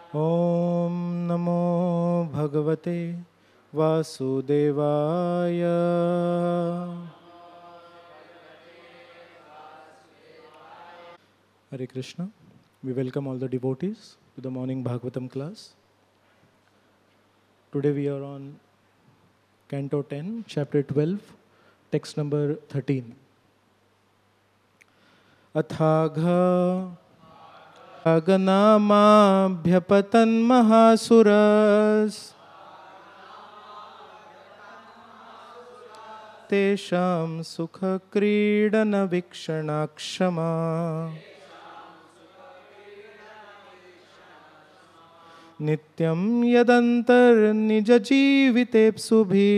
ॐ नमो भगवते वासुदेवाय। Hare Krishna. We welcome all the devotees to the morning Bhagavatam class. Today we are on Canto 10, Chapter 12, text number 13. Athagha aganamabhyapatan mahasuras tesham sukha kridana vikshana नित्यं यदंतर निज जीवितेप्सुभि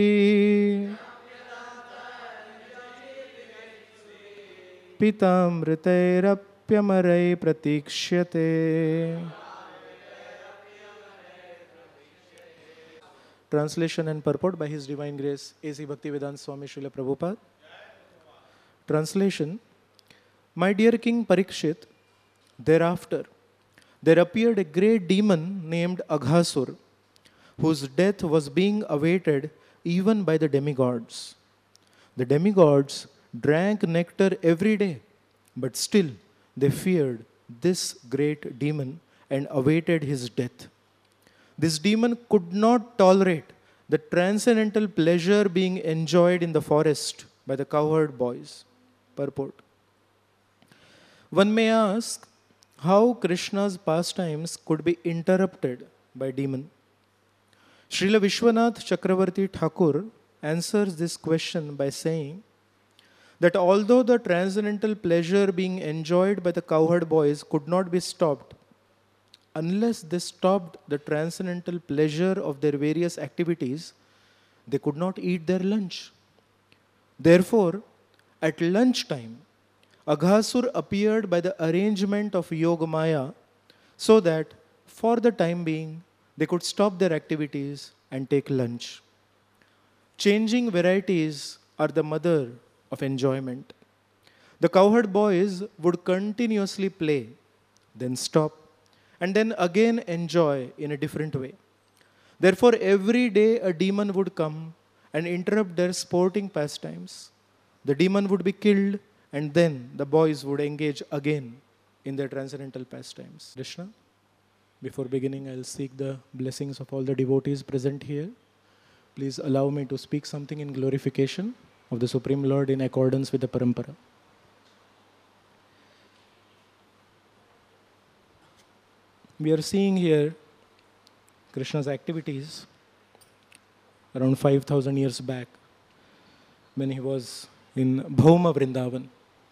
पितामृतैरप्यमरै प्रतीक्ष्यते। Translation and purport by His Divine Grace A.C. Bhaktivedanta Swami Srila Prabhupada. Translation: My dear King Parikshit, thereafter there appeared a great demon named Aghasur, whose death was being awaited even by the demigods. The demigods drank nectar every day, but still they feared this great demon and awaited his death. This demon could not tolerate the transcendental pleasure being enjoyed in the forest by the cowherd boys. Purport: One may ask how Krishna's pastimes could be interrupted by demon. Srila Vishwanath Chakravarti Thakur answers this question by saying that although the transcendental pleasure being enjoyed by the cowherd boys could not be stopped, unless they stopped the transcendental pleasure of their various activities, they could not eat their lunch. Therefore, at lunchtime, Aghasur appeared by the arrangement of Yogamaya so that, for the time being, they could stop their activities and take lunch. Changing varieties are the mother of enjoyment. The cowherd boys would continuously play, then stop, and then again enjoy in a different way. Therefore, every day a demon would come and interrupt their sporting pastimes. The demon would be killed, and then the boys would engage again in their transcendental pastimes. Krishna, before beginning, I'll seek the blessings of all the devotees present here. Please allow me to speak something in glorification of the Supreme Lord in accordance with the Parampara. We are seeing here Krishna's activities around 5,000 years back when he was in Bhauma Vrindavan.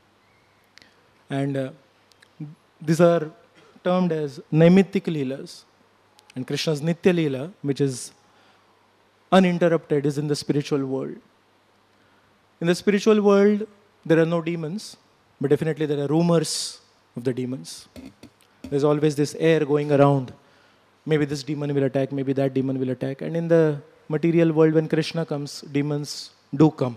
And these are termed as Naimittik Leelas. And Krishna's Nitya Leela, which is uninterrupted, is in the spiritual world. In the spiritual world, there are no demons, but definitely there are rumors of the demons. There's always this air going around. Maybe this demon will attack, maybe that demon will attack. And in the material world, when Krishna comes, demons do come.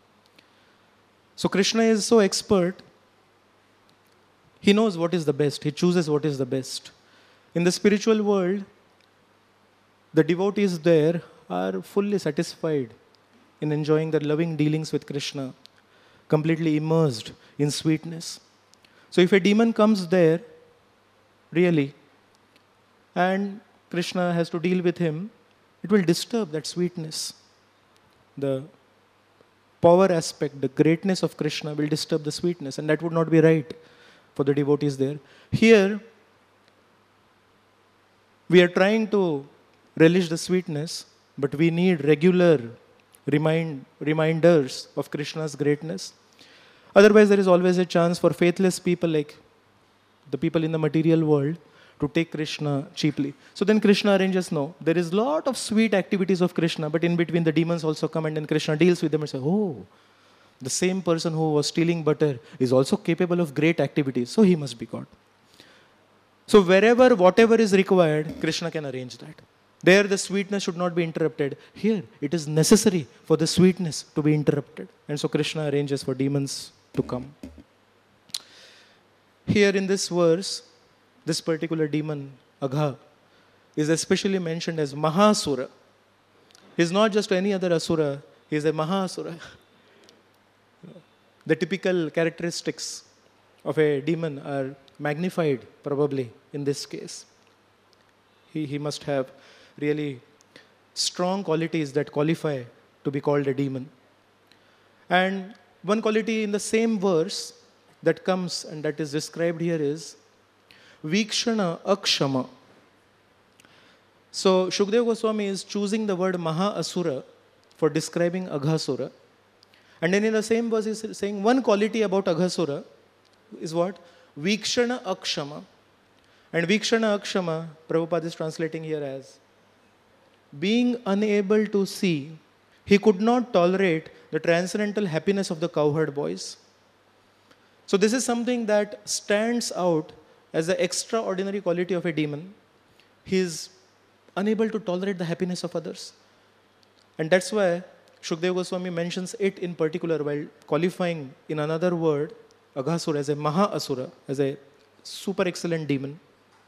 So Krishna is so expert. He knows what is the best. He chooses what is the best. In the spiritual world, the devotees there are fully satisfied in enjoying their loving dealings with Krishna, completely immersed in sweetness. So if a demon comes there, really, and Krishna has to deal with him, it will disturb that sweetness. The power aspect, the greatness of Krishna will disturb the sweetness, and that would not be right for the devotees there. Here, we are trying to relish the sweetness, but we need regular reminders of Krishna's greatness. Otherwise, there is always a chance for faithless people like the people in the material world to take Krishna cheaply. So then Krishna arranges, no, there is a lot of sweet activities of Krishna, but in between the demons also come, and then Krishna deals with them and says, oh, the same person who was stealing butter is also capable of great activities, so he must be God. So wherever, whatever is required, Krishna can arrange that. There the sweetness should not be interrupted. Here, it is necessary for the sweetness to be interrupted. And so Krishna arranges for demons to come. Here in this verse, this particular demon, Agha, is especially mentioned as Mahasura. He's not just any other Asura, he's a Mahasura. The typical characteristics of a demon are magnified, probably, in this case. He must have really strong qualities that qualify to be called a demon. And one quality in the same verse that comes and that is described here is Vikshana Akshama. So Shukdev Goswami is choosing the word Maha Asura for describing Aghasura. And then in the same verse he's saying one quality about Aghasura is what? Vikshana Akshama. And Vikshana Akshama, Prabhupada is translating here as being unable to see, he could not tolerate the transcendental happiness of the cowherd boys. So this is something that stands out as the extraordinary quality of a demon. He is unable to tolerate the happiness of others. And that's why Shukdev Goswami mentions it in particular while qualifying in another word Aghasura as a Maha Asura, as a super excellent demon.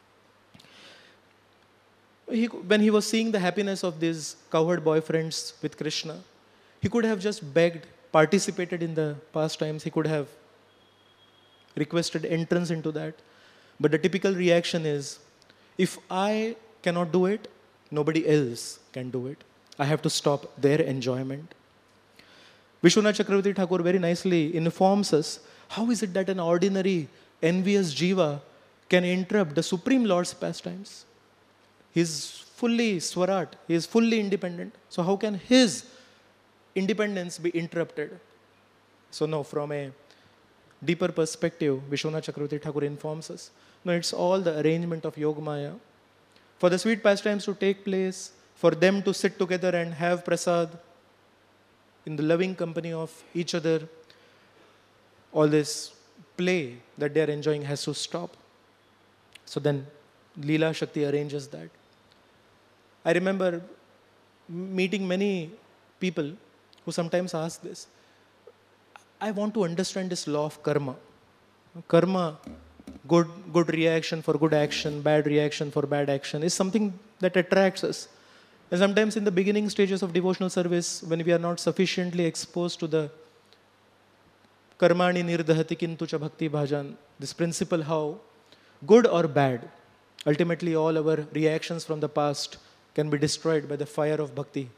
When he was seeing the happiness of these cowherd boyfriends with Krishna, he could have just begged, participated in the pastimes, he could have requested entrance into that. But the typical reaction is, if I cannot do it, nobody else can do it. I have to stop their enjoyment. Vishwanath Chakravarti Thakur very nicely informs us, how is it that an ordinary, envious jiva can interrupt the Supreme Lord's pastimes? He is fully Swarat, he is fully independent. So how can his independence be interrupted? So no, from a deeper perspective, Vishwanath Chakravarti Thakur informs us, no, it's all the arrangement of Yogamaya. For the sweet pastimes to take place, for them to sit together and have prasad in the loving company of each other, all this play that they are enjoying has to stop. So then Leela Shakti arranges that. I remember meeting many people who sometimes ask this. I want to understand this law of karma. Karma, good reaction for good action, bad reaction for bad action, is something that attracts us. And sometimes in the beginning stages of devotional service, when we are not sufficiently exposed to the karmani nirdhati kintu cha bhakti bhajan, this principle how good or bad, ultimately all our reactions from the past can be destroyed by the fire of bhakti.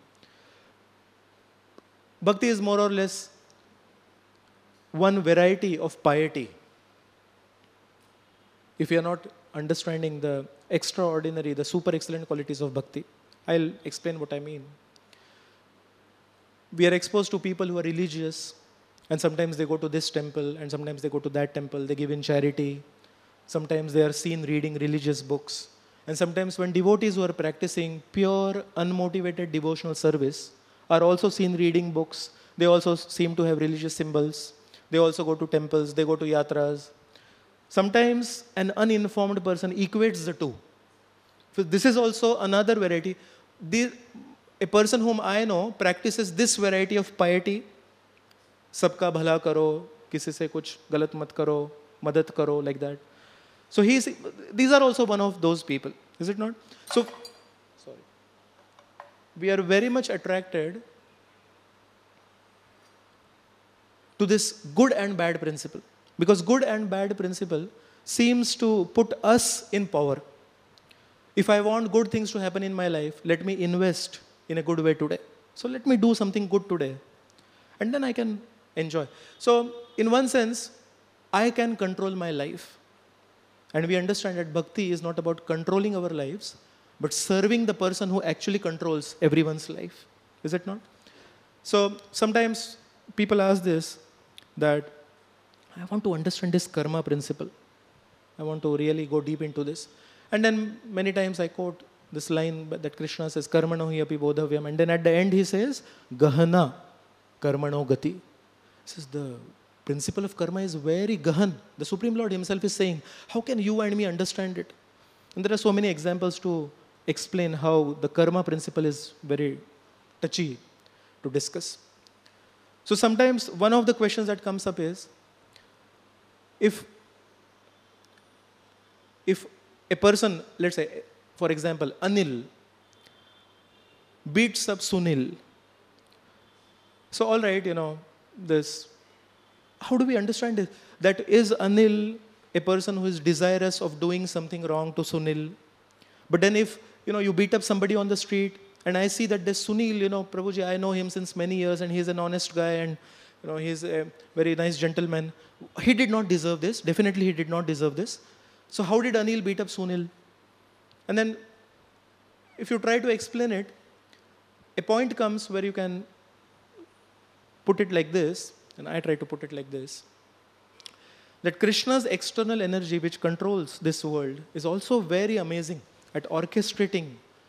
Bhakti is more or less one variety of piety. If you are not understanding the extraordinary, the super excellent qualities of bhakti, I'll explain what I mean. We are exposed to people who are religious, and sometimes they go to this temple, and sometimes they go to that temple, they give in charity. Sometimes they are seen reading religious books. And sometimes when devotees who are practicing pure, unmotivated devotional service are also seen reading books, they also seem to have religious symbols, they also go to temples, they go to yatras. Sometimes an uninformed person equates the two. So this is also another variety. A person whom I know practices this variety of piety. Sabka bhala karo, kisi se kuch galat mat karo, madat karo, like that. So these are also one of those people, is it not? So, we are very much attracted to this good and bad principle. Because good and bad principle seems to put us in power. If I want good things to happen in my life, let me invest in a good way today. So let me do something good today. And then I can enjoy. So in one sense, I can control my life. And we understand that bhakti is not about controlling our lives, but serving the person who actually controls everyone's life. Is it not? So sometimes people ask this, that I want to understand this karma principle. I want to really go deep into this. And then many times I quote this line that Krishna says, Karmano hi api bodhavyam. And then at the end he says, Gahana karmano gati. This is the principle of karma is very gahan. The Supreme Lord himself is saying, how can you and me understand it? And there are so many examples to explain how the karma principle is very touchy to discuss. So sometimes one of the questions that comes up is, if a person, let's say, for example, Anil beats up Sunil. So all right, this, how do we understand it? That is Anil a person who is desirous of doing something wrong to Sunil? But then if, you beat up somebody on the street, and I see that this Sunil, Prabhuji, I know him since many years, and he's an honest guy, and, he's a very nice gentleman. He did not deserve this. Definitely he did not deserve this. So how did Anil beat up Sunil? And then, if you try to explain it, a point comes where you can put it like this, and I try to put it like this, that Krishna's external energy which controls this world is also very amazing at orchestrating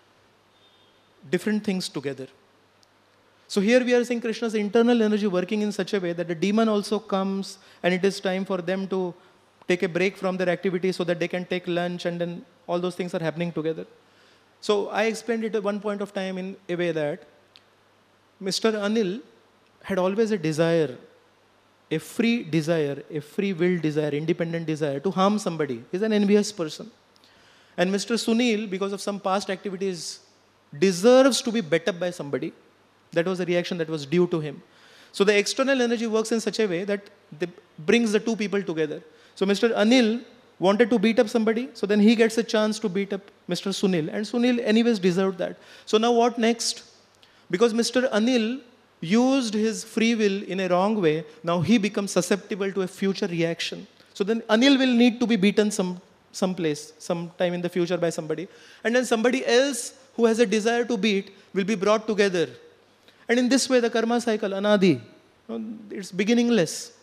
different things together. So here we are seeing Krishna's internal energy working in such a way that the demon also comes, and it is time for them to take a break from their activity so that they can take lunch, and then all those things are happening together. So I explained it at one point of time in a way that Mr. Anil had always a desire, a free will desire, independent desire to harm somebody. He's an envious person. And Mr. Sunil, because of some past activities, deserves to be beat up by somebody. That was the reaction that was due to him. So the external energy works in such a way that it brings the two people together. So Mr. Anil wanted to beat up somebody, so then he gets a chance to beat up Mr. Sunil. And Sunil anyways deserved that. So now what next? Because Mr. Anil used his free will in a wrong way, now he becomes susceptible to a future reaction. So then Anil will need to be beaten someplace, sometime in the future by somebody. And then somebody else who has a desire to beat will be brought together. And in this way, the karma cycle, anadi, it's beginningless.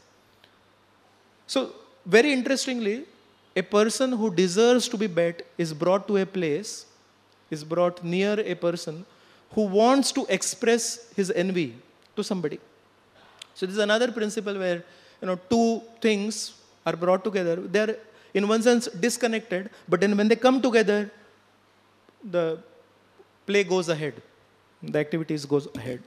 So, very interestingly, a person who deserves to be bet is brought to a place, is brought near a person who wants to express his envy to somebody. So, this is another principle where, two things are brought together. They are, in one sense, disconnected, but then when they come together, the play goes ahead. The activities goes ahead.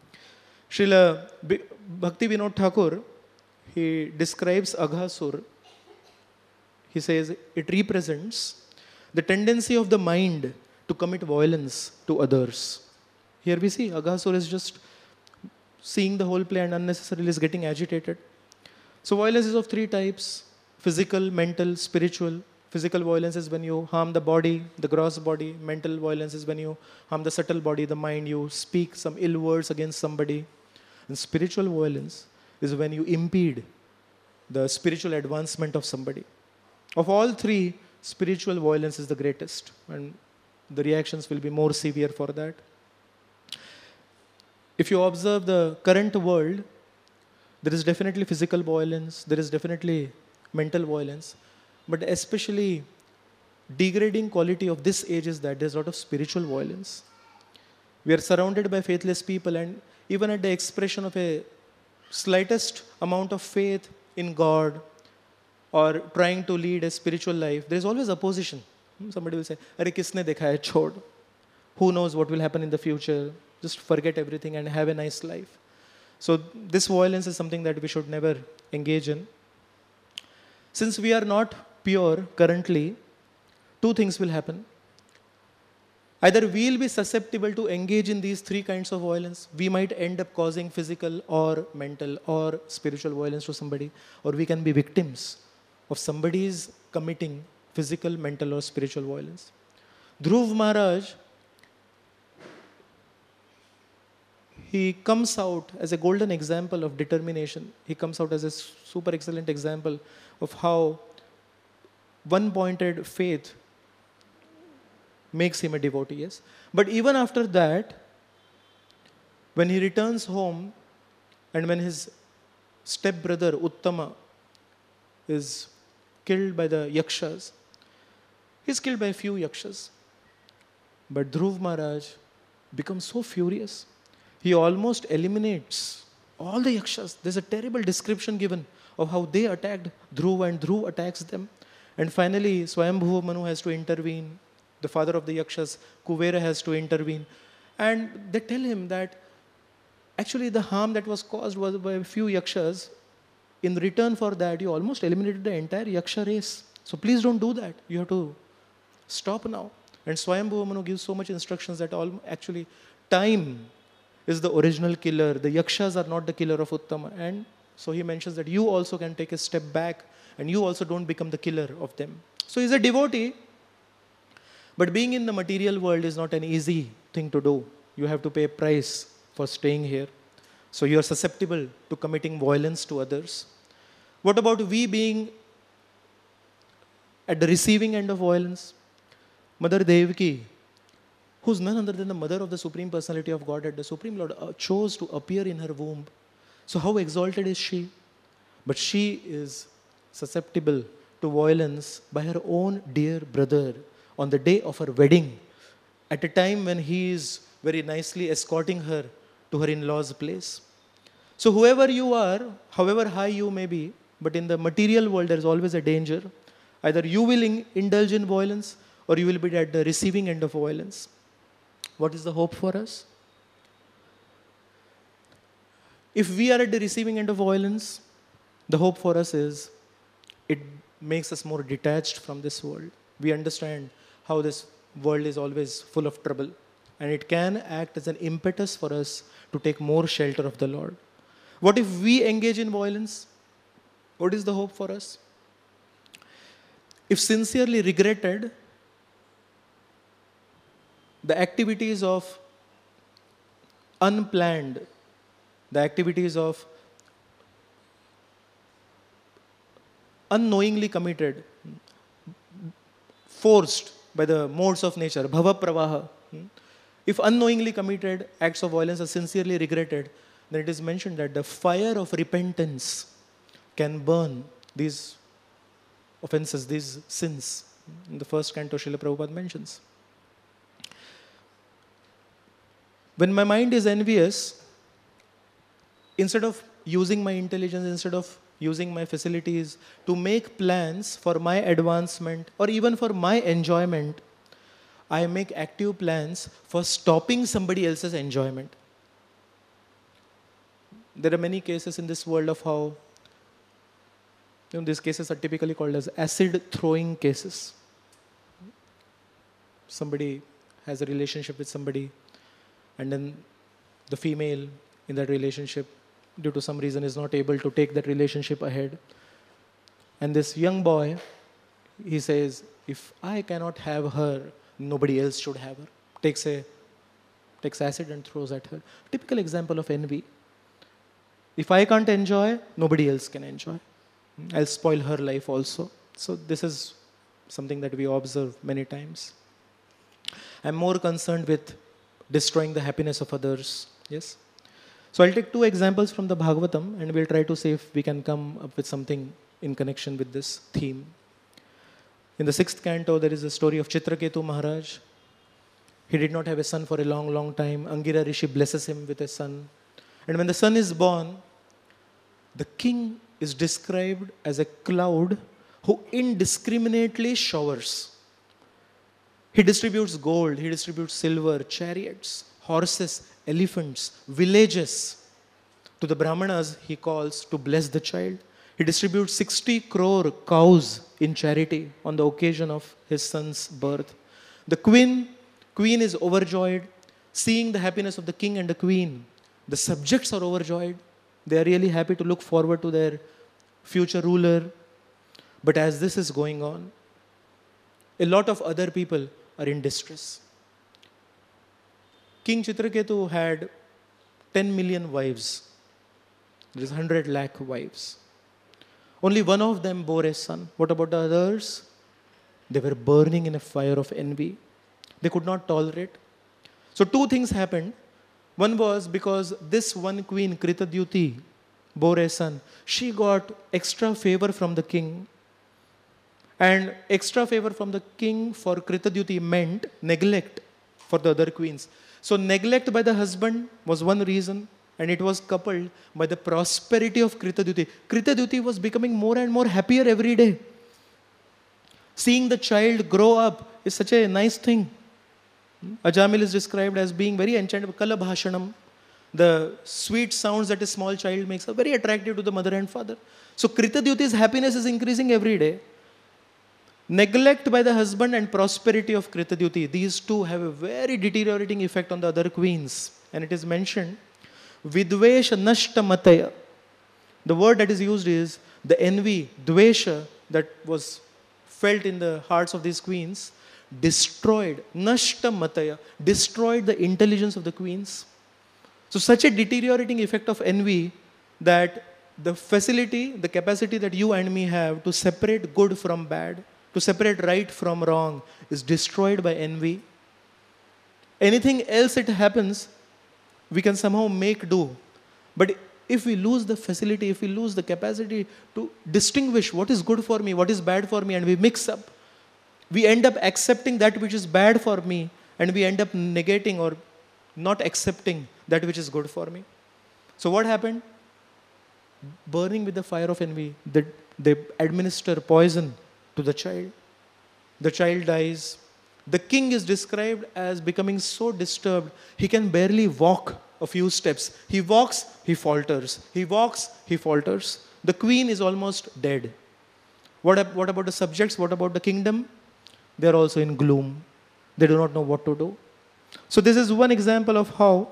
Srila Bhakti Vinod Thakur, he describes Aghasur. He says it represents the tendency of the mind to commit violence to others. Here we see Aghasur is just seeing the whole play and unnecessarily is getting agitated. So violence is of three types: physical, mental, spiritual. Physical violence is when you harm the body, the gross body. Mental violence is when you harm the subtle body, the mind. You speak some ill words against somebody. And spiritual violence is when you impede the spiritual advancement of somebody. Of all three, spiritual violence is the greatest. And the reactions will be more severe for that. If you observe the current world, there is definitely physical violence, there is definitely mental violence. But especially degrading quality of this age is that there's a lot of spiritual violence. We are surrounded by faithless people, and even at the expression of a slightest amount of faith in God or trying to lead a spiritual life, there is always opposition. Somebody will say, "Arey kisne dekha hai, chhod. Who knows what will happen in the future? Just forget everything and have a nice life." So this violence is something that we should never engage in. Since we are not pure currently, two things will happen. Either we will be susceptible to engage in these three kinds of violence. We might end up causing physical or mental or spiritual violence to somebody, or we can be victims of somebody's committing physical, mental or spiritual violence. Dhruv Maharaj, he comes out as a golden example of determination. He comes out as a super excellent example of how one-pointed faith makes him a devotee, yes. But even after that, when he returns home and when his stepbrother Uttama is killed by the yakshas, he's killed by a few yakshas. But Dhruv Maharaj becomes so furious. He almost eliminates all the yakshas. There's a terrible description given of how they attacked Dhruv, and Dhruv attacks them. And finally, Swayambhuva Manu has to intervene. The father of the yakshas, Kuvera, has to intervene. And they tell him that actually the harm that was caused was by a few yakshas. In return for that, you almost eliminated the entire yaksha race. So please don't do that. You have to stop now. And Swayambhuva Manu gives so much instructions that actually time is the original killer. The yakshas are not the killer of Uttama. And so he mentions that you also can take a step back and you also don't become the killer of them. So he's a devotee, but being in the material world is not an easy thing to do. You have to pay a price for staying here. So you are susceptible to committing violence to others. What about we being at the receiving end of violence? Mother Devaki, who's none other than the mother of the Supreme Personality of Godhead, the Supreme Lord chose to appear in her womb. So how exalted is she? But she is susceptible to violence by her own dear brother on the day of her wedding, at a time when he is very nicely escorting her to her in-laws' place. So whoever you are, however high you may be, but in the material world there is always a danger. Either you will indulge in violence or you will be at the receiving end of violence. What is the hope for us? If we are at the receiving end of violence, the hope for us is it makes us more detached from this world. We understand how this world is always full of trouble, and it can act as an impetus for us to take more shelter of the Lord. What if we engage in violence? What is the hope for us? If sincerely regretted, the activities of unplanned, the activities of unknowingly committed, forced by the modes of nature, bhava pravaha. If unknowingly committed acts of violence are sincerely regretted, then it is mentioned that the fire of repentance can burn these offenses, these sins. In the first canto, Srila Prabhupada mentions. When my mind is envious, instead of using my intelligence, instead of using my facilities to make plans for my advancement or even for my enjoyment, I make active plans for stopping somebody else's enjoyment. There are many cases in this world of how these cases are typically called as acid-throwing cases. Somebody has a relationship with somebody, and then the female in that relationship, due to some reason, is not able to take that relationship ahead. And this young boy, he says, if I cannot have her, nobody else should have her. Takes acid and throws at her. Typical example of envy. If I can't enjoy, nobody else can enjoy. I'll spoil her life also. So this is something that we observe many times. I'm more concerned with destroying the happiness of others. Yes? So I'll take two examples from the Bhagavatam and we'll try to see if we can come up with something in connection with this theme. In the 6th canto, there is a story of Chitraketu Maharaj. He did not have a son for a long, long time. Angira Rishi blesses him with a son. And when the son is born, the king is described as a cloud who indiscriminately showers. He distributes gold, he distributes silver, chariots, horses, elephants, villages. To the Brahmanas, he calls to bless the child. He distributes 60 crore cows in charity on the occasion of his son's birth. The queen is overjoyed, seeing the happiness of the king and the queen. The subjects are overjoyed. They are really happy to look forward to their future ruler. But as this is going on, a lot of other people are in distress. King Chitraketu had 10 million wives. There is 100 lakh wives. Only one of them bore a son. What about the others? They were burning in a fire of envy. They could not tolerate. So two things happened. One was because this one queen, Kritadyuti, bore a son. She got extra favor from the king. And extra favor from the king for Kritadyuti meant neglect for the other queens. So neglect by the husband was one reason, and it was coupled by the prosperity of Kritadyuti. Kritadyuti was becoming more and more happier every day. Seeing the child grow up is such a nice thing. Ajamil is described as being very enchanted. Kala bhashanam, the sweet sounds that a small child makes are very attractive to the mother and father. So Kritadyuti's happiness is increasing every day. Neglect by the husband and prosperity of Kritadyuti. These two have a very deteriorating effect on the other queens. And it is mentioned, Vidvesha Nashta Mataya. The word that is used is the envy, dvesha, that was felt in the hearts of these queens, destroyed, Nashta Mataya, destroyed the intelligence of the queens. So such a deteriorating effect of envy that the facility, the capacity that you and me have to separate good from bad, to separate right from wrong, is destroyed by envy. Anything else it happens, we can somehow make do. But if we lose the facility, if we lose the capacity to distinguish what is good for me, what is bad for me, and we mix up, we end up accepting that which is bad for me, and we end up negating or not accepting that which is good for me. So what happened? Burning with the fire of envy, they administer poison to the child. The child dies. The king is described as becoming so disturbed, he can barely walk a few steps. He walks, he falters. He walks, he falters. The queen is almost dead. What about the subjects? What about the kingdom? They are also in gloom. They do not know what to do. So this is one example of how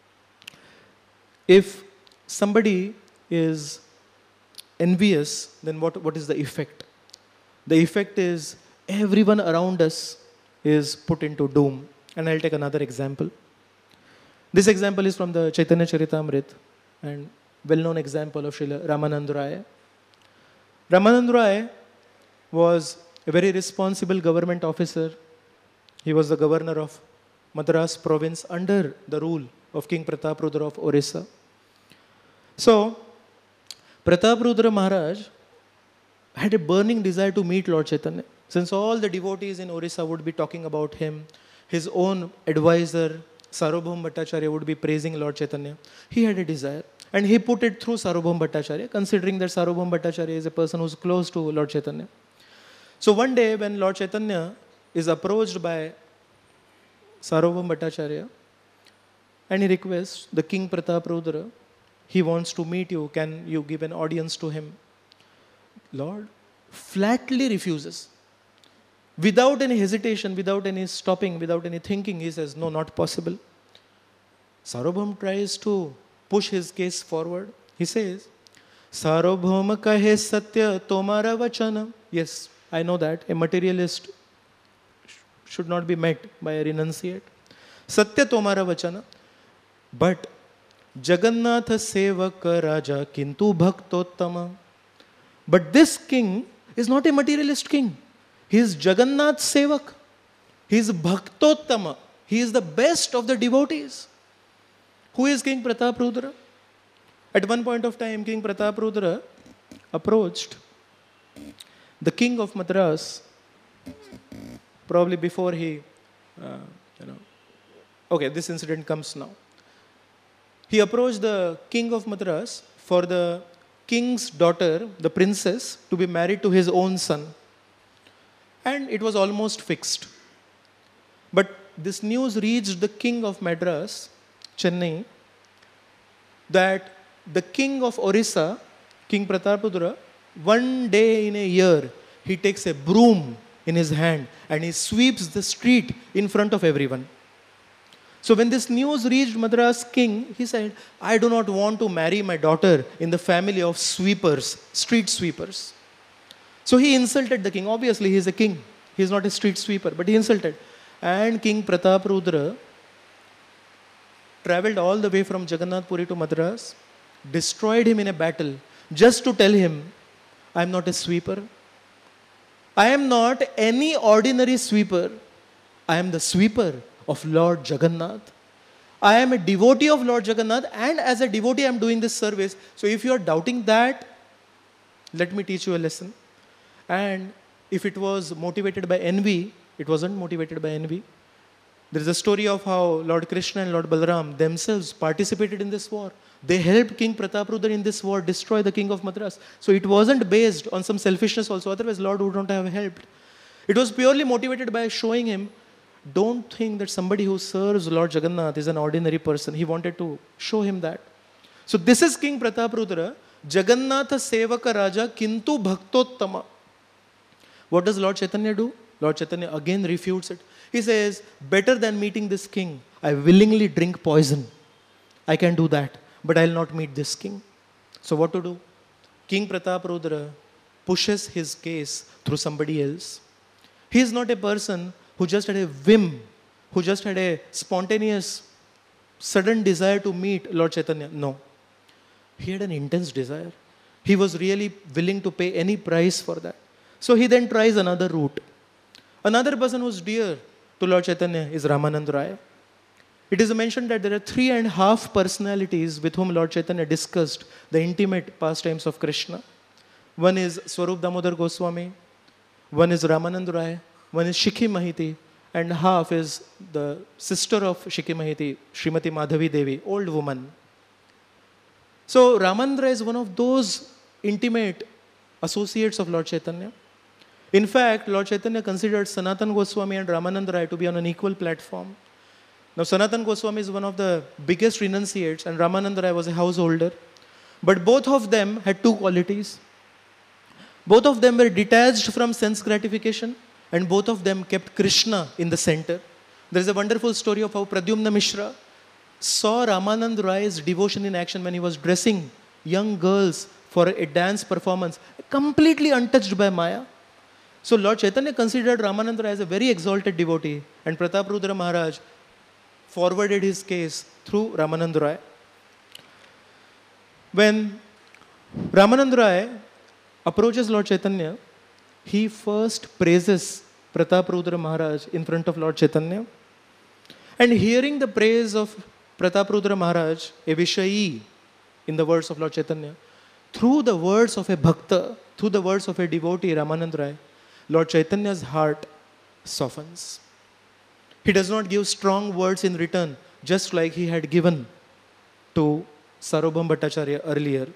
if somebody is envious, then what is the effect? The effect is everyone around us is put into doom. And I'll take another example. This example is from the Chaitanya Charitamrita and well-known example of Srila Ramanand Rai. Ramanand Rai was a very responsible government officer. He was the governor of Madras province under the rule of King Prataprudra of Orissa. So, Prataprudra Maharaj had a burning desire to meet Lord Chaitanya. Since all the devotees in Orissa would be talking about him, his own advisor, Sarvabhauma Bhattacharya, would be praising Lord Chaitanya. He had a desire. And he put it through Sarvabhauma Bhattacharya, considering that Sarvabhauma Bhattacharya is a person who is close to Lord Chaitanya. So one day when Lord Chaitanya is approached by Sarvabhauma Bhattacharya, and he requests the King Prataprudra, he wants to meet you, can you give an audience to him? Lord flatly refuses. Without any hesitation, without any stopping, without any thinking, he says, no, not possible. Sarvabhauma tries to push his case forward. He says, Sarvabhauma kahe satya tomara vachana. Yes, I know that. A materialist should not be met by a renunciate. Satya tomara vachana. But Jagannatha sevaka raja kintu bhaktottama. But this king is not a materialist king. He is Jagannath sevak. He is bhaktottama. He is the best of the devotees. Who is King Prataprudra? At one point of time, King Prataprudra approached the king of Madras, probably before he, okay, this incident comes now. He approached the king of Madras for the king's daughter, the princess, to be married to his own son. And it was almost fixed. But this news reached the king of Madras, Chennai, that the king of Orissa, King Prataprudra, one day in a year, he takes a broom in his hand and he sweeps the street in front of everyone. So when this news reached Madras king, he said, I do not want to marry my daughter in the family of sweepers, street sweepers. So he insulted the king. Obviously, he is a king. He is not a street sweeper, but he insulted. And King Prataprudra traveled all the way from Jagannath Puri to Madras, destroyed him in a battle, just to tell him, I am not a sweeper. I am not any ordinary sweeper. I am the sweeper of Lord Jagannath. I am a devotee of Lord Jagannath, and as a devotee I am doing this service. So if you are doubting that, let me teach you a lesson. And if it was motivated by envy, it wasn't motivated by envy. There is a story of how Lord Krishna and Lord Balaram themselves participated in this war. They helped King Prataprudra in this war destroy the king of Madras. So it wasn't based on some selfishness also, otherwise Lord would not have helped. It was purely motivated by showing him, don't think that somebody who serves Lord Jagannath is an ordinary person. He wanted to show him that. So this is King Prataprudra, Jagannatha Sevaka Raja Kintu Bhaktottama. What does Lord Chaitanya do? Lord Chaitanya again refutes it. He says, better than meeting this king, I willingly drink poison. I can do that, but I'll not meet this king. So what to do? King Prataparudra pushes his case through somebody else. He is not a person who just had a whim, who just had a spontaneous, sudden desire to meet Lord Chaitanya. No. He had an intense desire. He was really willing to pay any price for that. So he then tries another route. Another person who's dear to Lord Chaitanya is Ramananda Raya. It is mentioned that there are 3.5 personalities with whom Lord Chaitanya discussed the intimate pastimes of Krishna. One is Swarup Damodar Goswami, one is Ramananda Raya, one is Shikhi Mahiti, and half is the sister of Shikhi Mahiti, Srimati Madhavi Devi, old woman. So Ramananda Raya is one of those intimate associates of Lord Chaitanya. In fact, Lord Chaitanya considered Sanatana Goswami and Ramananda Raya to be on an equal platform. Now, Sanatana Goswami is one of the biggest renunciates and Ramananda Raya was a householder. But both of them had two qualities. Both of them were detached from sense gratification and both of them kept Krishna in the center. There is a wonderful story of how Pradyumna Mishra saw Ramananda Raya's devotion in action when he was dressing young girls for a dance performance, completely untouched by Maya. So Lord Chaitanya considered Ramananda Raya as a very exalted devotee and Prataparudra Maharaj forwarded his case through Ramananda Raya. When Ramananda Raya approaches Lord Chaitanya, he first praises Prataparudra Maharaj in front of Lord Chaitanya. And hearing the praise of Prataparudra Maharaj, a Vishayi, in the words of Lord Chaitanya, through the words of a Bhakta, through the words of a devotee, Ramananda Raya, Lord Chaitanya's heart softens. He does not give strong words in return, just like he had given to Sarvabhauma Bhattacharya earlier.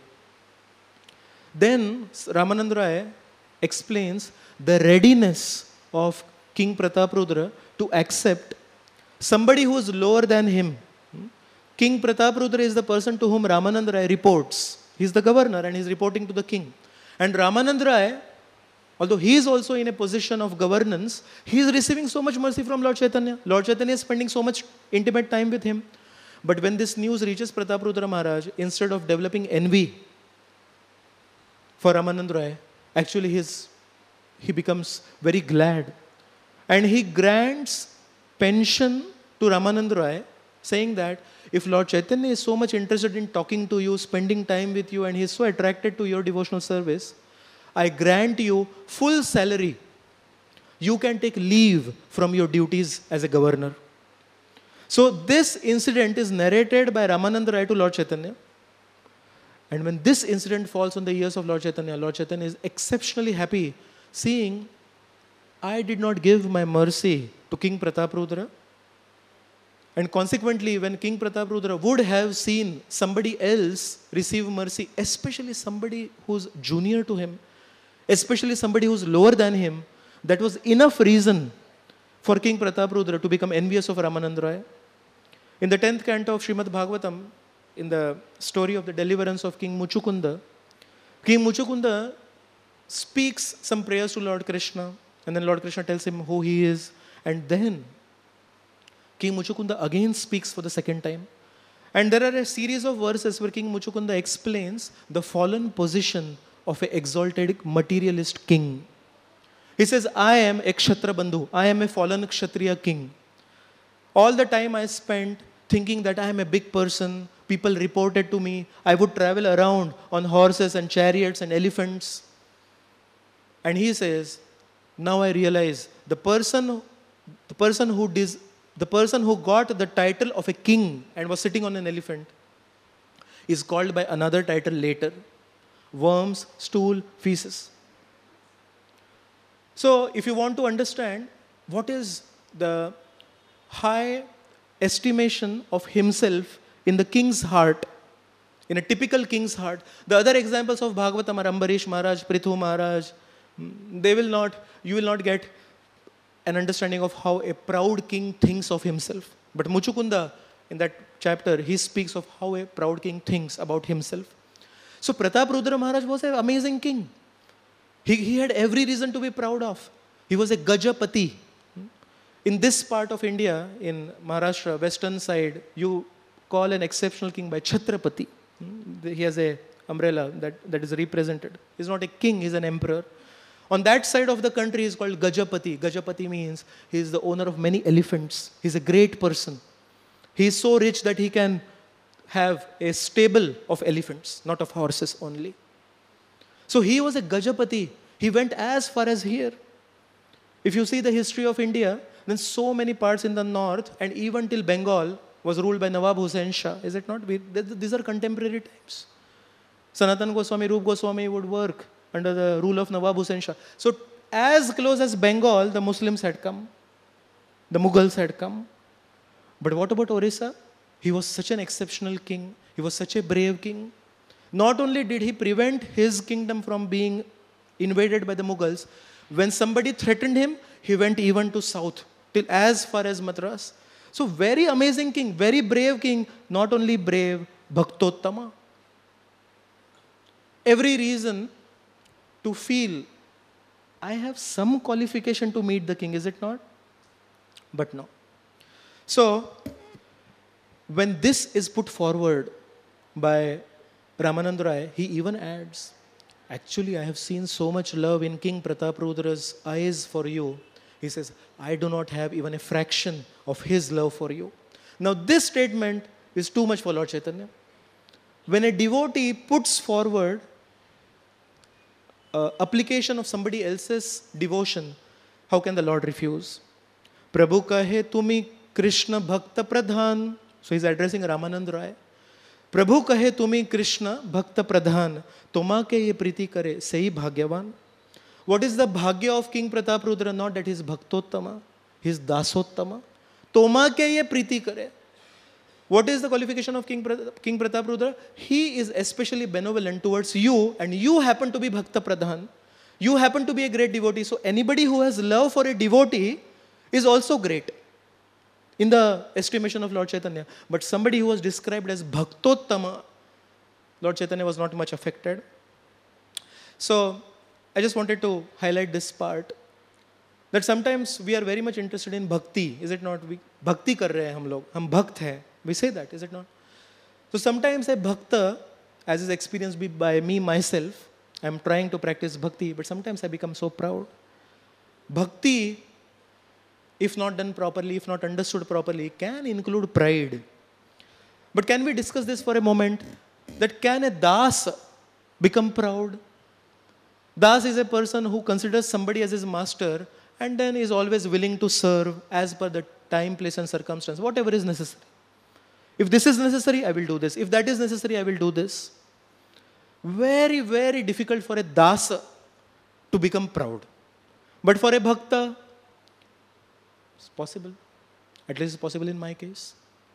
Then Ramananda Raya explains the readiness of King Prataparudra to accept somebody who is lower than him. King Prataparudra is the person to whom Ramananda Raya reports. He is the governor and he is reporting to the king. And Ramananda Raya, although he is also in a position of governance, he is receiving so much mercy from Lord Chaitanya. Lord Chaitanya is spending so much intimate time with him. But when this news reaches Prataparudra Maharaj, instead of developing envy for Ramananda Raya, actually he becomes very glad. And he grants pension to Ramananda Raya, saying that if Lord Chaitanya is so much interested in talking to you, spending time with you, and he is so attracted to your devotional service, I grant you full salary. You can take leave from your duties as a governor. So this incident is narrated by Ramananda Raya to Lord Chaitanya. And when this incident falls on the ears of Lord Chaitanya is exceptionally happy, seeing I did not give my mercy to King Prataparudra. And consequently, when King Prataparudra would have seen somebody else receive mercy, especially somebody who's junior to him, especially somebody who's lower than him, that was enough reason for King Prataparudra to become envious of Ramananda Raya. In the 10th canto of Srimad Bhagavatam, in the story of the deliverance of King Muchukunda speaks some prayers to Lord Krishna, and then Lord Krishna tells him who he is, and then King Muchukunda again speaks for the second time. And there are a series of verses where King Muchukunda explains the fallen position of an exalted materialist king. He says, I am a Kshatriya Bandhu. I am a fallen Kshatriya king. All the time I spent thinking that I am a big person. People reported to me. I would travel around on horses and chariots and elephants. And he says, now I realize the person who got the title of a king and was sitting on an elephant is called by another title later. Worms, stool, feces. So if you want to understand what is the high estimation of himself in the king's heart, in a typical king's heart, the other examples of Bhagavatam are Ambarish Maharaj, Prithu Maharaj. You will not get an understanding of how a proud king thinks of himself. But Muchukunda, in that chapter, he speaks of how a proud king thinks about himself. So Prataparudra Maharaj was an amazing king. He had every reason to be proud of. He was a Gajapati. In this part of India, in Maharashtra, western side, you call an exceptional king by Chhatrapati. He has a umbrella that is represented. He's not a king, he's an emperor. On that side of the country, he's called Gajapati. Gajapati means he is the owner of many elephants. He's a great person. He is so rich that he can have a stable of elephants, not of horses only. So he was a Gajapati. He went as far as here. If you see the history of India, then so many parts in the north and even till Bengal was ruled by Nawab Hussain Shah. Is it not? These are contemporary times. Sanatan Goswami, Rup Goswami would work under the rule of Nawab Hussain Shah. So as close as Bengal, the Muslims had come. The Mughals had come. But what about Orissa? He was such an exceptional king. He was such a brave king. Not only did he prevent his kingdom from being invaded by the Mughals, when somebody threatened him, he went even to south, till as far as Madras. So very amazing king, very brave king, not only brave, Bhaktottama. Every reason to feel, I have some qualification to meet the king, is it not? But no. So, when this is put forward by Ramanand Rai, he even adds, actually I have seen so much love in King Prataparudra's eyes for you. He says, I do not have even a fraction of his love for you. Now this statement is too much for Lord Chaitanya. When a devotee puts forward application of somebody else's devotion, how can the Lord refuse? Prabhu kahe tumi Krishna bhakta pradhan. So he's addressing Ramanand Rai. Prabhu kahe tumi Krishna bhakta pradhan. Toma ke ye priti kare sahi bhagyavan. What is the bhagya of King Prataparudra? Not that he is bhaktottama, he is dasottama. Toma ke ye priti kare. What is the qualification of King Prataparudra? He is especially benevolent towards you, and you happen to be bhakta pradhan. You happen to be a great devotee. So anybody who has love for a devotee is also great in the estimation of Lord Chaitanya. But somebody who was described as bhaktottama, Lord Chaitanya was not much affected. So I just wanted to highlight this part, that sometimes we are very much interested in bhakti, is it not? We bhakti kar rahe hain hum log, hum bhakt hai. We say that, is it not? So sometimes a bhakta, as is experienced by me myself, I am trying to practice bhakti, but sometimes I become so proud. Bhakti, if not done properly, if not understood properly, can include pride. But can we discuss this for a moment? That can a das become proud? Das is a person who considers somebody as his master and then is always willing to serve as per the time, place and circumstance, whatever is necessary. If this is necessary, I will do this. If that is necessary, I will do this. Very, very difficult for a dasa to become proud. But for a bhakta, it's possible. At least it's possible in my case.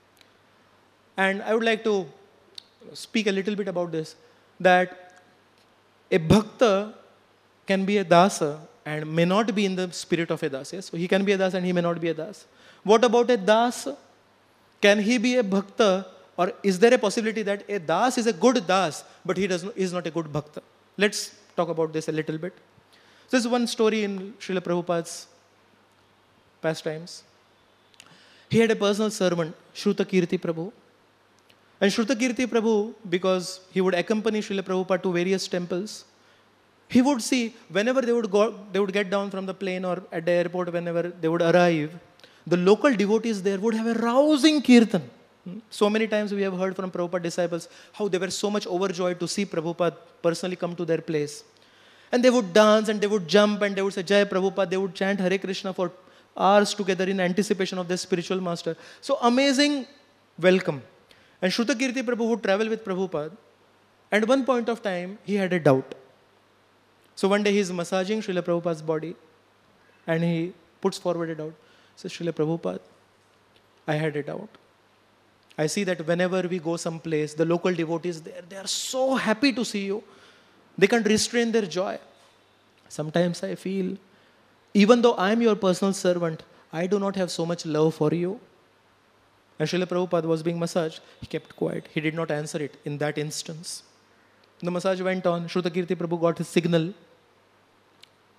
And I would like to speak a little bit about this, that a bhakta can be a dasa and may not be in the spirit of a das. Yes? So he can be a das and he may not be a das. What about a das? Can he be a bhakta, or is there a possibility that a das is a good das, but he is not a good bhakta? Let's talk about this a little bit. So this is one story in Srila Prabhupada's pastimes. He had a personal servant, Shrutakirti Prabhu. And Shrutakirti Prabhu, because he would accompany Srila Prabhupada to various temples, he would see whenever they would get down from the plane or at the airport, whenever they would arrive, the local devotees there would have a rousing kirtan. So many times we have heard from Prabhupada disciples how they were so much overjoyed to see Prabhupada personally come to their place. And they would dance and they would jump and they would say Jai Prabhupada. They would chant Hare Krishna for hours together in anticipation of their spiritual master. So amazing welcome. And Shrutakirti Prabhu would travel with Prabhupada. And at one point of time, he had a doubt. So one day he is massaging Srila Prabhupada's body and he puts forward a doubt. He says, Srila Prabhupada, I had a doubt. I see that whenever we go someplace, the local devotees there, they are so happy to see you. They can't restrain their joy. Sometimes I feel, even though I am your personal servant, I do not have so much love for you. And Srila Prabhupada was being massaged. He kept quiet. He did not answer it in that instance. The massage went on. Shrutakirti Prabhu got his signal.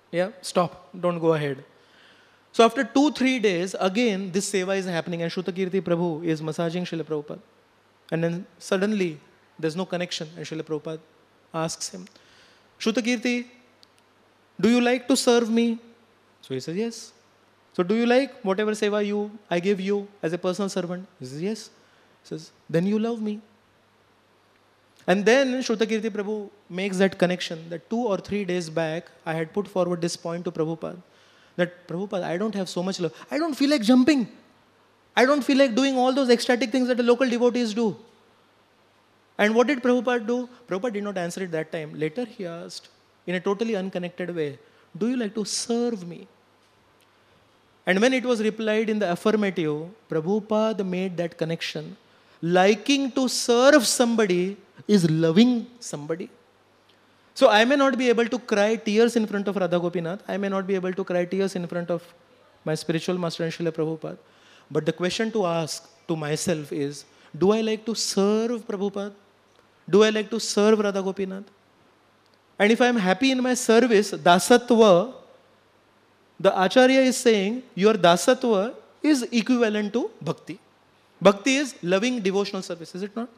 Yeah, stop, don't go ahead. So after 2-3 days, again this seva is happening and Shrutakirti Prabhu is massaging Srila Prabhupada. And then suddenly there's no connection and Srila Prabhupada asks him, Shrutakirti, do you like to serve me? So he says, yes. So do you like whatever seva I give you as a personal servant? He says, yes. He says, then you love me. And then Shrutakirti Prabhu makes that connection that 2 or 3 days back, I had put forward this point to Prabhupada. That Prabhupada, I don't have so much love. I don't feel like jumping. I don't feel like doing all those ecstatic things that the local devotees do. And what did Prabhupada do? Prabhupada did not answer it that time. Later he asked, in a totally unconnected way, do you like to serve me? And when it was replied in the affirmative, Prabhupada made that connection. Liking to serve somebody is loving somebody. So I may not be able to cry tears in front of Radha Gopinath. I may not be able to cry tears in front of my spiritual master and Srila Prabhupada. But the question to ask to myself is, do I like to serve Prabhupada? Do I like to serve Radha Gopinath? And if I am happy in my service, dasatva, the Acharya is saying, your dasatva is equivalent to bhakti. Bhakti is loving devotional service, is it not?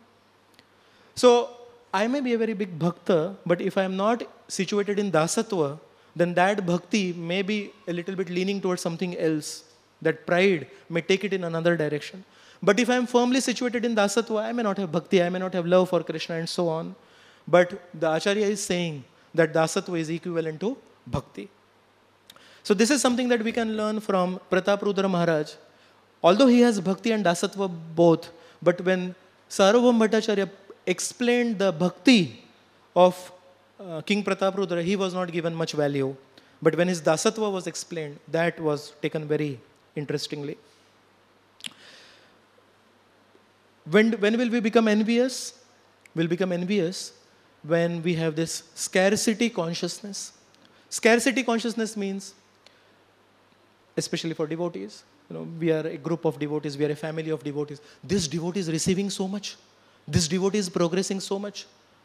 So, I may be a very big bhakta, but if I am not situated in dasatva, then that bhakti may be a little bit leaning towards something else. That pride may take it in another direction. But if I am firmly situated in dasatva, I may not have bhakti, I may not have love for Krishna and so on. But the Acharya is saying that dasatva is equivalent to bhakti. So this is something that we can learn from Pratap Rudra Maharaj. Although he has bhakti and dasatva both, but when Sarvabhauma Bhattacharya explained the bhakti of King Pratap Rudra, he was not given much value. But when his dasatva was explained, that was taken very interestingly. When will we become envious? We'll become envious when we have this scarcity consciousness. Scarcity consciousness means, especially for devotees, we are a group of devotees, we are a family of devotees. This devotee is receiving so much. This devotee is progressing so much.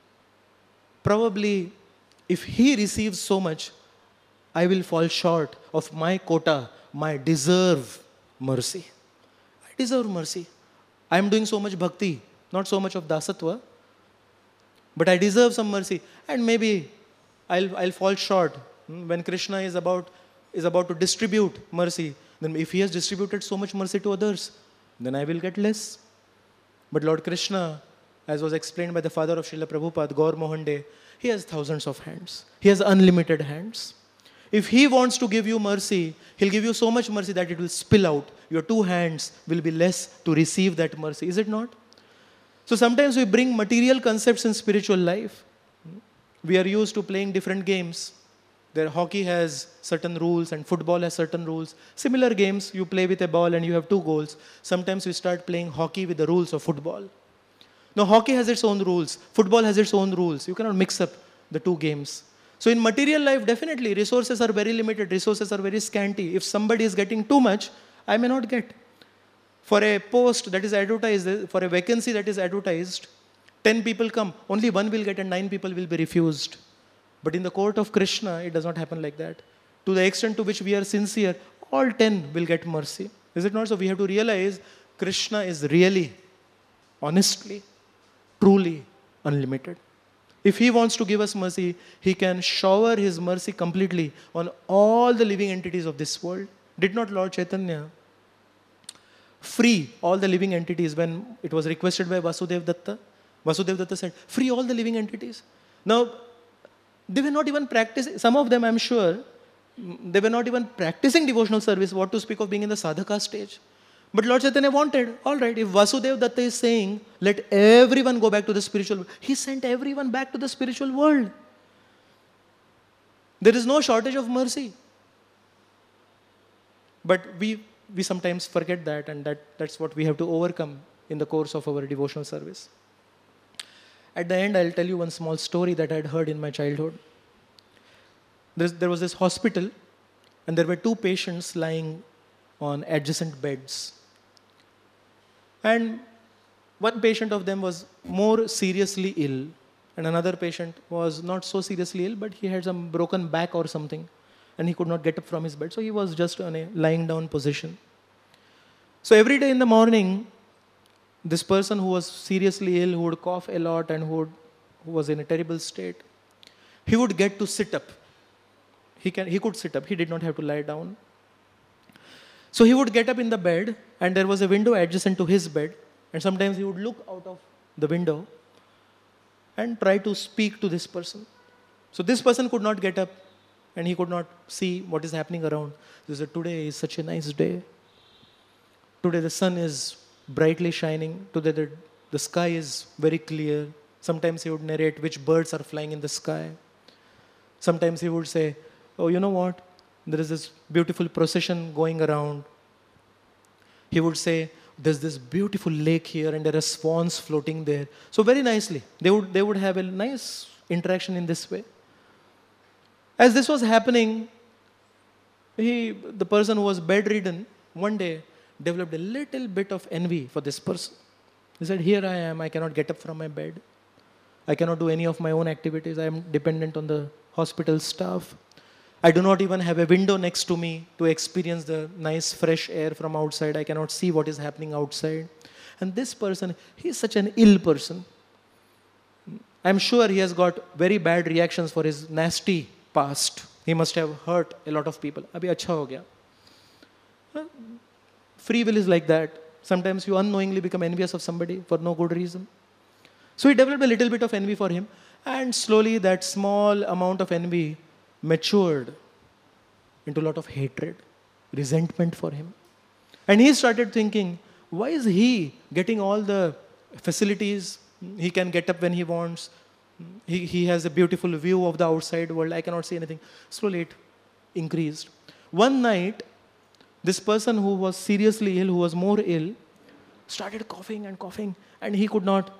Probably, if he receives so much, I will fall short of my quota, my deserve mercy. I deserve mercy. I am doing so much bhakti, not so much of dasatva, but I deserve some mercy. And maybe I'll fall short when Krishna is about to distribute mercy. Then if he has distributed so much mercy to others, then I will get less. But Lord Krishna, as was explained by the father of Srila Prabhupada, Gaur Mohan De, he has thousands of hands. He has unlimited hands. If he wants to give you mercy, he'll give you so much mercy that it will spill out. Your 2 hands will be less to receive that mercy. Is it not? So sometimes we bring material concepts in spiritual life. We are used to playing different games. Hockey has certain rules and football has certain rules. Similar games, you play with a ball and you have 2 goals. Sometimes we start playing hockey with the rules of football. Now, hockey has its own rules. Football has its own rules. You cannot mix up the 2 games. So in material life, definitely, resources are very limited. Resources are very scanty. If somebody is getting too much, I may not get. For a post that is advertised, for a vacancy that is advertised, 10 people come. Only 1 will get and 9 people will be refused. But in the court of Krishna, it does not happen like that. To the extent to which we are sincere, all 10 will get mercy. Is it not? So we have to realize Krishna is really, honestly, truly unlimited. If he wants to give us mercy, he can shower his mercy completely on all the living entities of this world. Did not Lord Chaitanya free all the living entities when it was requested by Vasudev Datta? Vasudev Datta said, free all the living entities. Now, they were not even practicing, some of them I'm sure, they were not even practicing devotional service, what to speak of being in the sadhaka stage. But Lord Chaitanya wanted, all right, if Vasudev Datta is saying, let everyone go back to the spiritual world, he sent everyone back to the spiritual world. There is no shortage of mercy. But we sometimes forget that, and that's what we have to overcome in the course of our devotional service. At the end, I'll tell you one small story that I had heard in my childhood. There was this hospital, and there were 2 patients lying on adjacent beds. And one patient of them was more seriously ill, and another patient was not so seriously ill, but he had some broken back or something. and he could not get up from his bed. So he was just in a lying down position. So every day in the morning, this person who was seriously ill, who would cough a lot and who was in a terrible state, he would get to sit up. He could sit up. He did not have to lie down. So he would get up in the bed, and there was a window adjacent to his bed, and sometimes he would look out of the window and try to speak to this person. So this person could not get up, and he could not see what is happening around. He said, today is such a nice day. Today the sun is brightly shining. Today the sky is very clear. Sometimes he would narrate which birds are flying in the sky. Sometimes he would say, oh, you know what? There is this beautiful procession going around. He would say, there's this beautiful lake here and there are swans floating there. So very nicely, they would have a nice interaction in this way. As this was happening, the person who was bedridden, one day developed a little bit of envy for this person. He said, here I am, I cannot get up from my bed. I cannot do any of my own activities. I am dependent on the hospital staff. I do not even have a window next to me to experience the nice fresh air from outside. I cannot see what is happening outside. And this person, he is such an ill person. I'm sure he has got very bad reactions for his nasty past. He must have hurt a lot of people. Abhi acha ho gaya. Free will is like that. Sometimes you unknowingly become envious of somebody for no good reason. So he developed a little bit of envy for him. And slowly that small amount of envy matured into a lot of hatred, resentment for him. And he started thinking, why is he getting all the facilities? He can get up when he wants. He has a beautiful view of the outside world. I cannot see anything. Slowly it increased. One night, this person who was seriously ill, who was more ill, started coughing and coughing, and he could not.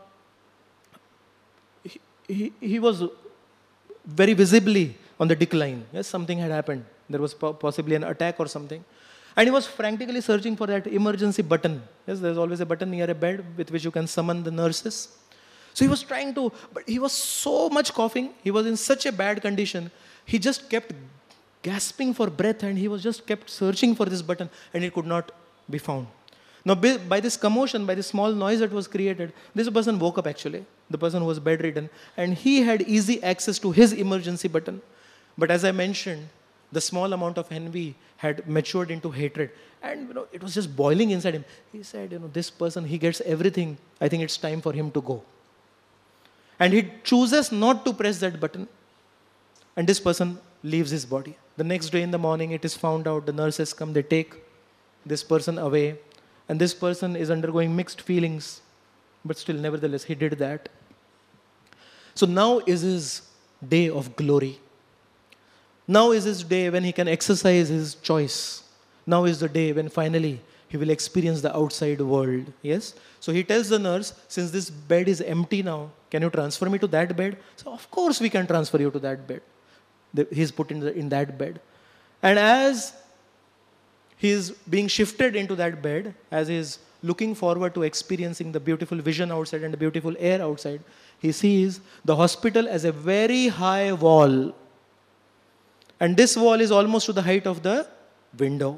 He was very visibly on the decline. Yes, something had happened. There was possibly an attack or something. And he was frantically searching for that emergency button. Yes, there's always a button near a bed with which you can summon the nurses. So he was trying to, but he was so much coughing. He was in such a bad condition. He just kept gasping for breath, and he was just kept searching for this button, and it could not be found. Now, by this commotion, by this small noise that was created, this person woke up actually, the person who was bedridden, and he had easy access to his emergency button. But as I mentioned, the small amount of envy had matured into hatred. And it was just boiling inside him. He said, this person, he gets everything. I think it's time for him to go. And he chooses not to press that button. And this person leaves his body. The next day in the morning, it is found out, the nurses come, they take this person away. And this person is undergoing mixed feelings. But still, nevertheless, he did that. So now is his day of glory. Now is his day when he can exercise his choice. Now is the day when finally he will experience the outside world. Yes? So he tells the nurse, since this bed is empty now, can you transfer me to that bed? So of course we can transfer you to that bed. He's put in that bed. And as he is being shifted into that bed, as he is looking forward to experiencing the beautiful vision outside and the beautiful air outside, he sees the hospital as a very high wall. And this wall is almost to the height of the window.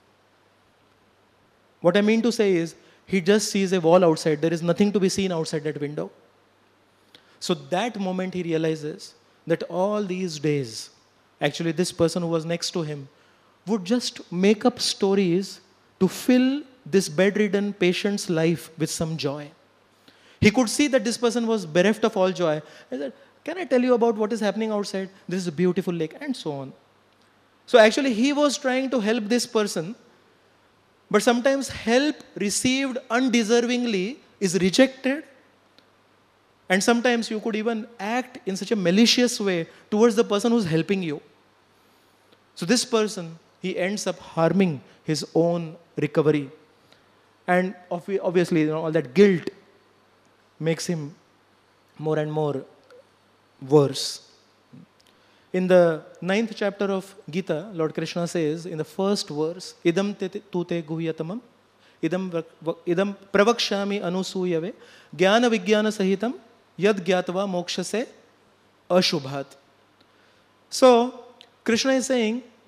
What I mean to say is, he just sees a wall outside. There is nothing to be seen outside that window. So that moment he realizes that all these days, actually this person who was next to him would just make up stories to fill this bedridden patient's life with some joy. He could see that this person was bereft of all joy. He said, can I tell you about what is happening outside? This is a beautiful lake, and so on. So actually he was trying to help this person, but sometimes help received undeservingly is rejected. And sometimes you could even act in such a malicious way towards the person who's helping you. So this person, he ends up harming his own recovery. And obviously, all that guilt makes him more and more worse. In the 9th chapter of Gita, Lord Krishna says in the first verse, Idam tute guhyatamam, idam pravakshami anusuyave, jnana vijnana sahitam, yad gyatva mokshase ashubhat. So, Krishna is saying,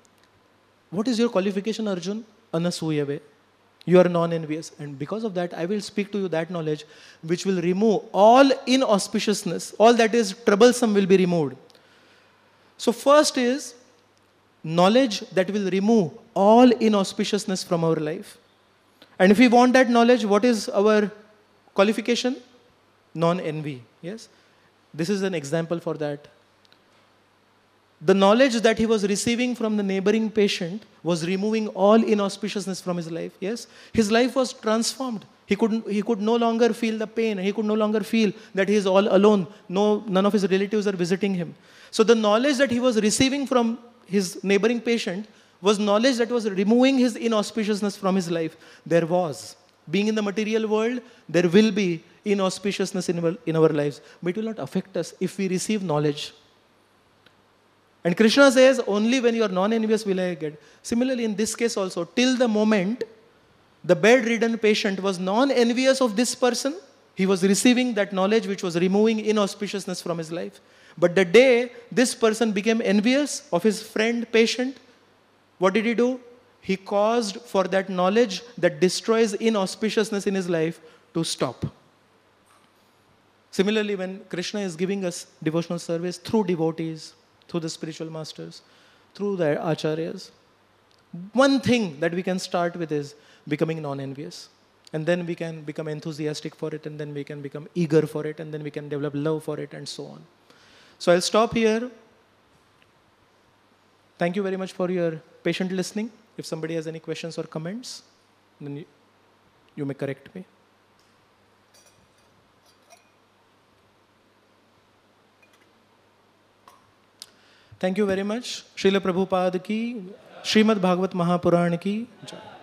What is your qualification, Arjun? Anasuyave. You are non-envious. And because of that, I will speak to you that knowledge which will remove all inauspiciousness. All that is troublesome will be removed. So first is knowledge that will remove all inauspiciousness from our life. And if we want that knowledge, what is our qualification? Non-envy. Yes? This is an example for that. The knowledge that he was receiving from the neighboring patient was removing all inauspiciousness from his life. Yes? His life was transformed. He could no longer feel the pain. He could no longer feel that he is all alone. None of his relatives are visiting him. So the knowledge that he was receiving from his neighboring patient was knowledge that was removing his inauspiciousness from his life. There was. Being in the material world, there will be inauspiciousness in our lives. But it will not affect us if we receive knowledge. And Krishna says, only when you are non-envious will I get. Similarly, in this case also, till the moment the bedridden patient was non-envious of this person, he was receiving that knowledge which was removing inauspiciousness from his life. But the day this person became envious of his friend patient, what did he do? He caused for that knowledge that destroys inauspiciousness in his life to stop. Similarly, when Krishna is giving us devotional service through devotees, through the spiritual masters, through the acharyas, one thing that we can start with is becoming non-envious. And then we can become enthusiastic for it, and then we can become eager for it, and then we can develop love for it, and so on. So I'll stop here. Thank you very much for your patient listening. If somebody has any questions or comments, then you may correct me. Thank you very much. Srila Prabhupada ki, Srimad Bhagavad Mahapuran ki jai.